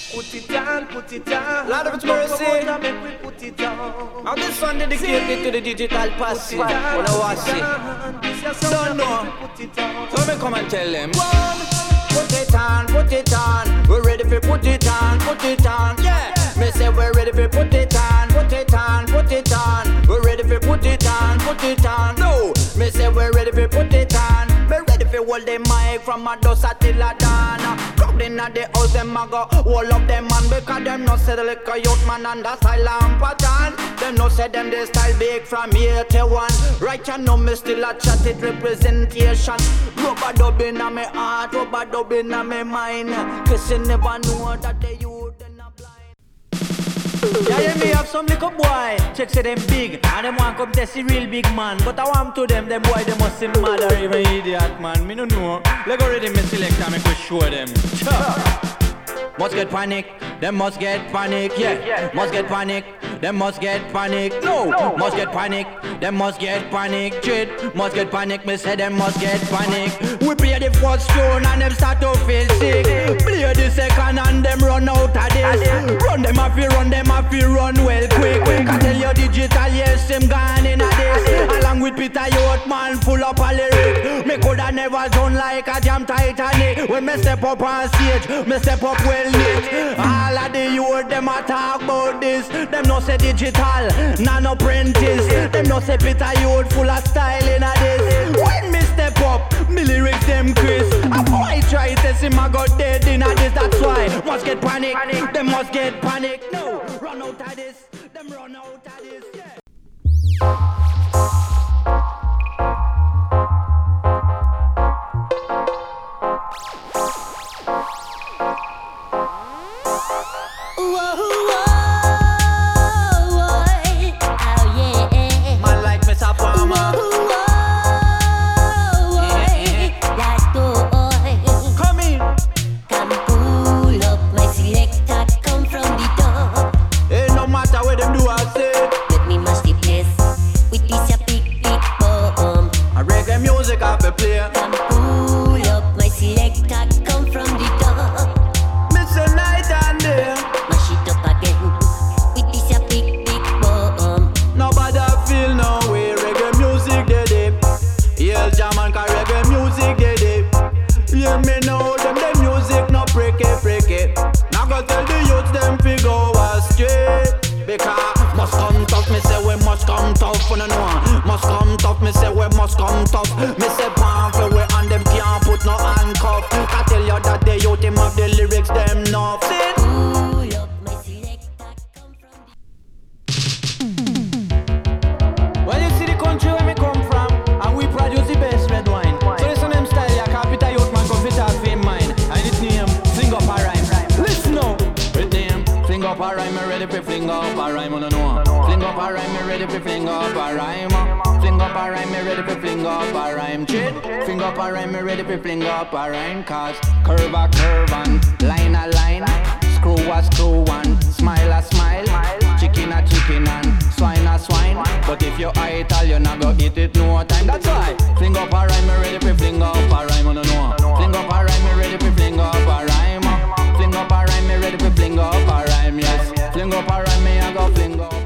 Put it on, put it on. Lord of its mercy. Make we put it on. Now this one dedicated to the digital posse. Wanna watch it? Don't know. So me come and tell them. Put it on, put it on. We're ready for put it on, put it on. Yeah. Me say we're ready for put it on, put it on, put it on. We're ready for put it on, put it on. No. Me say we're ready for put it on. Me ready for hold the mic from a dust till a dawn. Crowd inna the house, them a go hold up them man because them no say the liquor youth man and the style and pattern. Them no say them the style big from here to one. Right you know me still a chat it representation. Rubber dub inna me heart, rubber dub inna me mind. Cause you never know that the youth in a blind. Yeah, you me have some little boy. Check say them big and them want come test the real big man. But I want to them boy they must seem mad or even idiot man. Me no know. Let go ready me select and me go show them. Must get panic, them must get panic, yeah. Must get panic, them must get panic, no. Must get panic, them must get panic, shit. Must get panic, me say them must get panic. We play the first tune and them start to feel sick. Play the second and them run out of this. Run them off, run them off, run well quick. I tell you digital, yes, them gone in a this. Along with Peter Youth, man, full up a lyric. Me coulda never done like a jam Titanic. When me step up on stage, me step up well. All of the youth, them a talk about this. Them no say digital, none apprentice. Them no say Peter Youth full of style in a this. When me step up, me lyrics them crisp. A boy try to see my go dead in a this. That's why must get panic, them must get panic. No, run out of this, them run out of this, yeah. Must come tough, me say we must come tough. Me say pan for we and them can't put no handcuff. I tell you that the youth him have the lyrics them nuff. Well you see the country where me come from, and we produce the best red wine. So listen them style, yeah, capital youth man come fit off in mine. And it name, fling up a rhyme. Listen now, it name, fling up a rhyme, me ready for fling up a rhyme, I don't know. Fling up a rhyme, me ready for fling up a rhyme. Fling up a rhyme, me ready for fling up a rhyme. Chit, fling up a rhyme, me ready for fling up a rhyme. Cause curve a curve and line a line, screw a screw and smile a smile, chicken a chicken and swine a swine. But if you eat all, you not go eat it no time. That's why fling up a rhyme, me ready for fling up a rhyme. I don't know. Fling up a rhyme, me ready for fling up a rhyme. Fling up a rhyme, me ready for fling up a rhyme. Yes, fling up a rhyme, me I go fling up.